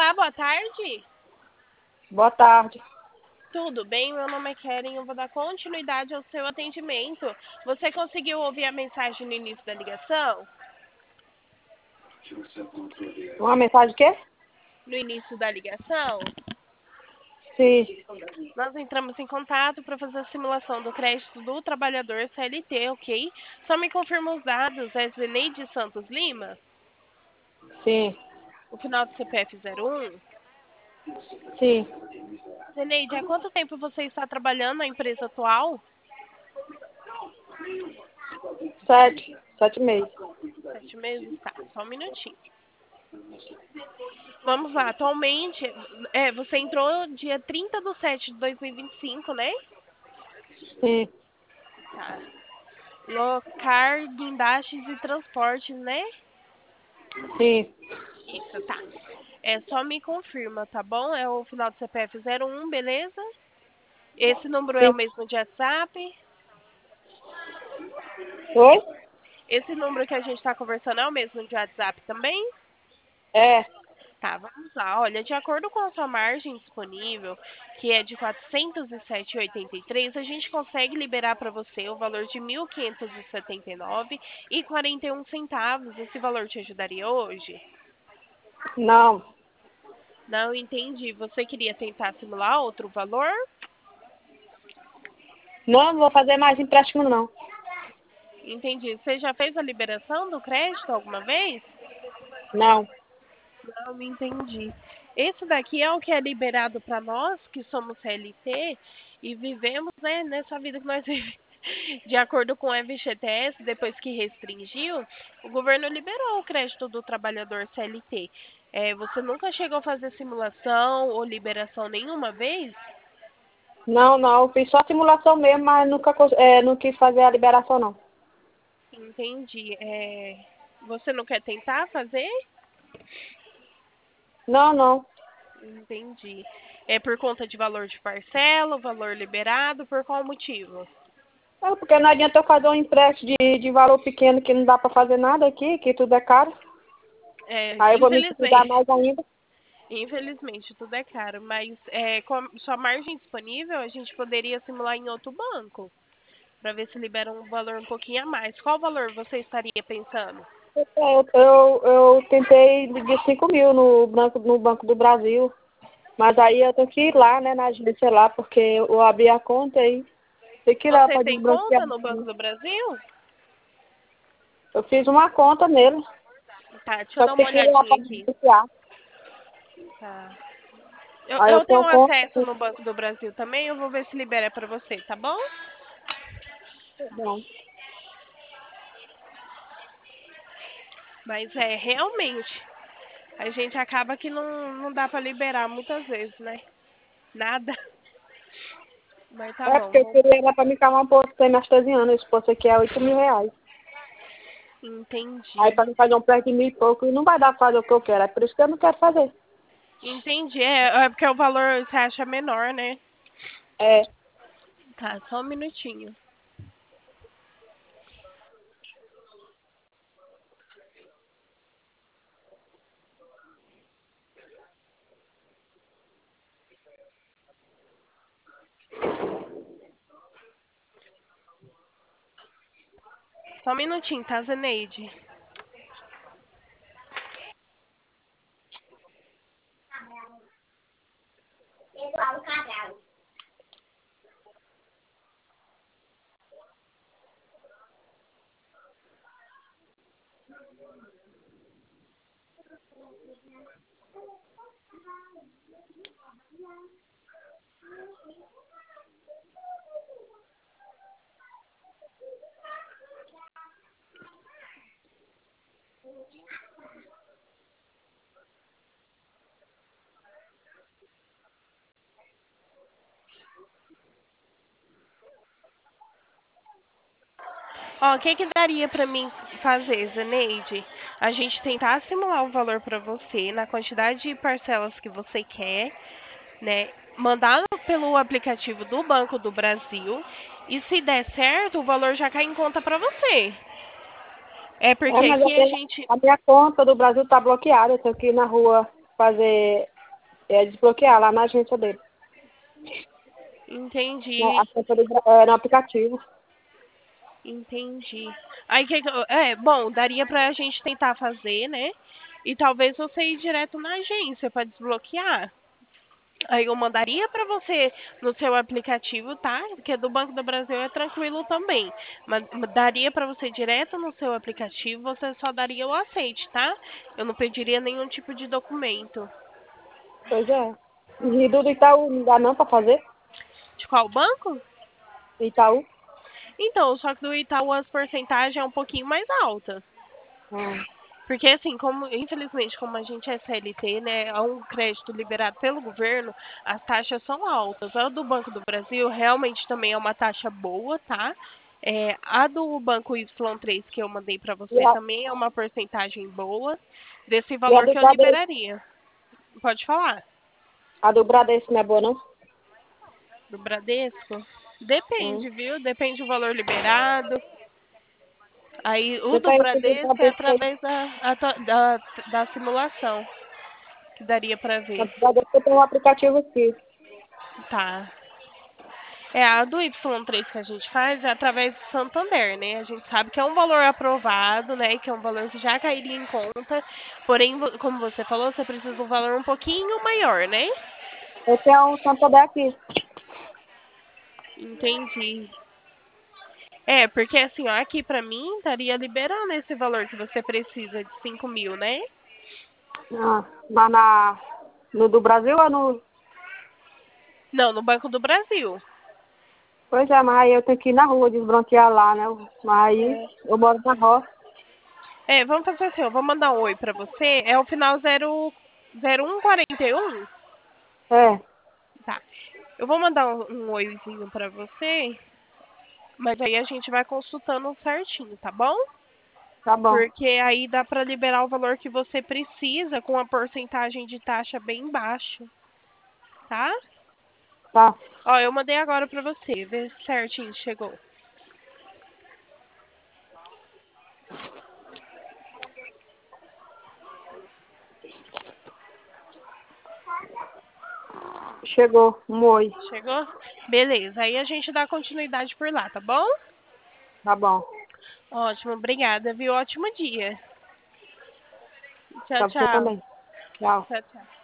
Olá, boa tarde. Boa tarde. Tudo bem? Meu nome é Keren. Eu vou dar continuidade ao seu atendimento. Você conseguiu ouvir a mensagem no início da ligação? Uma mensagem o quê? No início da ligação, Sim. nós entramos em contato para fazer a simulação do crédito do trabalhador CLT, ok? Só me confirma os dados. É Zeneide Santos Lima? Sim. O final do CPF 01? Sim. Zeneide, há quanto tempo você está trabalhando na empresa atual? 7 meses. 7 meses? Tá, só um minutinho. Vamos lá, atualmente, você entrou dia 30/7/2025, né? Sim. Tá. Locar, guindastes e transportes, né? Sim. Isso, tá. É, só me confirma, tá bom? É o final do CPF 01, beleza? Esse número é o Sim. mesmo de WhatsApp? Oi? Esse número que a gente está conversando é o mesmo de WhatsApp também? É. Tá, vamos lá. Olha, de acordo com a sua margem disponível, que é de 407,83, a gente consegue liberar para você o valor de 1.579,41. Esse valor te ajudaria hoje? Não. Não entendi. Você queria tentar simular outro valor? Não vou fazer mais empréstimo, não. Entendi. Você já fez a liberação do crédito alguma vez? Não. Não, entendi. Esse daqui é o que é liberado para nós, que somos CLT e vivemos, né, nessa vida que nós vivemos. De acordo com o FGTS, depois que restringiu, o governo liberou o crédito do trabalhador CLT. Você nunca chegou a fazer simulação ou liberação nenhuma vez? Não, não. Fiz só simulação mesmo, mas nunca não quis fazer a liberação, não. Entendi. Você não quer tentar fazer? Não, não. Entendi. É por conta de valor de parcela, valor liberado, por qual motivo? É porque não adianta eu fazer um empréstimo de valor pequeno que não dá pra fazer nada aqui, que tudo é caro. Aí eu vou me endividar Infelizmente. mais ainda. Infelizmente, tudo é caro, mas com a sua margem disponível, a gente poderia simular em outro banco, para ver se libera um valor um pouquinho a mais. Qual valor você estaria pensando? Eu tentei de 5 mil no Banco do Brasil. Mas aí eu tenho que ir lá, né, na agência lá, porque eu abri a conta e tem que ir lá Você para tem desbloquear. conta no Banco do Brasil? Eu fiz uma conta nele, Tá, deixa eu só dar que uma tem que ir lá olhadinha para aqui. desbloquear. Tá. Eu, Aí eu eu tenho tenho conta. acesso no Banco do Brasil também, eu vou ver se libera para você, tá bom? Não. Mas realmente, a gente acaba que não dá para liberar muitas vezes, né? Nada. Mas tá É bom, porque eu queria era para me calmar um pouco, tem anestesiando, esse posto aqui é 8 mil reais. Aí entendi. para me fazer um prédio de 1.000 e pouco, não vai dar pra fazer o que eu quero, é por isso que eu não quero fazer. Entendi. É porque o valor você acha menor, né? É. Tá, só um minutinho. Só um minutinho, tá, Zeneide? Ó, o que que daria pra mim fazer, Zeneide? A gente tentar simular um valor pra você na quantidade de parcelas que você quer, né? Mandar pelo aplicativo do Banco do Brasil e se der certo, o valor já cai em conta pra você. É É, porque mas aqui a gente a minha conta do Brasil tá bloqueada, eu tenho que ir na rua fazer desbloquear lá na agência dele. Entendi, A conta no aplicativo. entendi. Aí, bom, daria pra gente tentar fazer, né? E talvez você ir direto na agência para desbloquear. Aí eu mandaria para você no seu aplicativo, tá? Porque do Banco do Brasil é tranquilo também. Mas daria para você direto no seu aplicativo, você só daria o aceite, tá? Eu não pediria nenhum tipo de documento. Pois é. E do Itaú não dá não pra fazer? De qual banco? Itaú? Então, só que do Itaú as porcentagens é um pouquinho mais alta. Ah, Porque assim, como infelizmente, como a gente é CLT, né, é um crédito liberado pelo governo, as taxas são altas. A do Banco do Brasil realmente também é uma taxa boa, tá? A do Banco Y3 que eu mandei para e, você a, também é uma porcentagem boa desse e a valor do que eu Bradesco? liberaria. Pode falar. A do Bradesco não é boa, não? Do Bradesco? Hum. Depende, viu? Depende do valor liberado. Aí o do Depende do Bradesco é Bradesco. através da simulação que daria para A ver. do Bradesco tem um aplicativo aqui. Tá. A do Y3 que a gente faz é através do Santander, né? A gente sabe que é um valor aprovado, né? Que é um valor que já cairia em conta. Porém, como você falou, você precisa de um valor um pouquinho maior, né? Eu tenho um Santander aqui. Entendi. Porque assim, ó, aqui pra mim estaria liberando esse valor que você precisa de 5.000, né? Ah, lá no do Brasil ou no... Não, no Banco do Brasil. Pois é, mas aí eu tenho que ir na rua desbloquear lá, né? Mas aí É. eu moro na roça. Vamos fazer assim, eu vou mandar um oi pra você. É o final 0141. É, Tá. Eu vou mandar um oizinho pra você, mas aí a gente vai consultando certinho, tá bom? tá bom. Porque aí dá pra liberar o valor que você precisa com a porcentagem de taxa bem baixa, tá? Tá. Ó, eu mandei agora pra você, vê certinho, chegou. Chegou. Um oi. Chegou? Beleza, aí a gente dá continuidade por lá, tá bom? Tá bom. Ótimo, obrigada, viu? Ótimo dia. Tchau, Pra você tchau. também. Tchau. Tchau, tchau.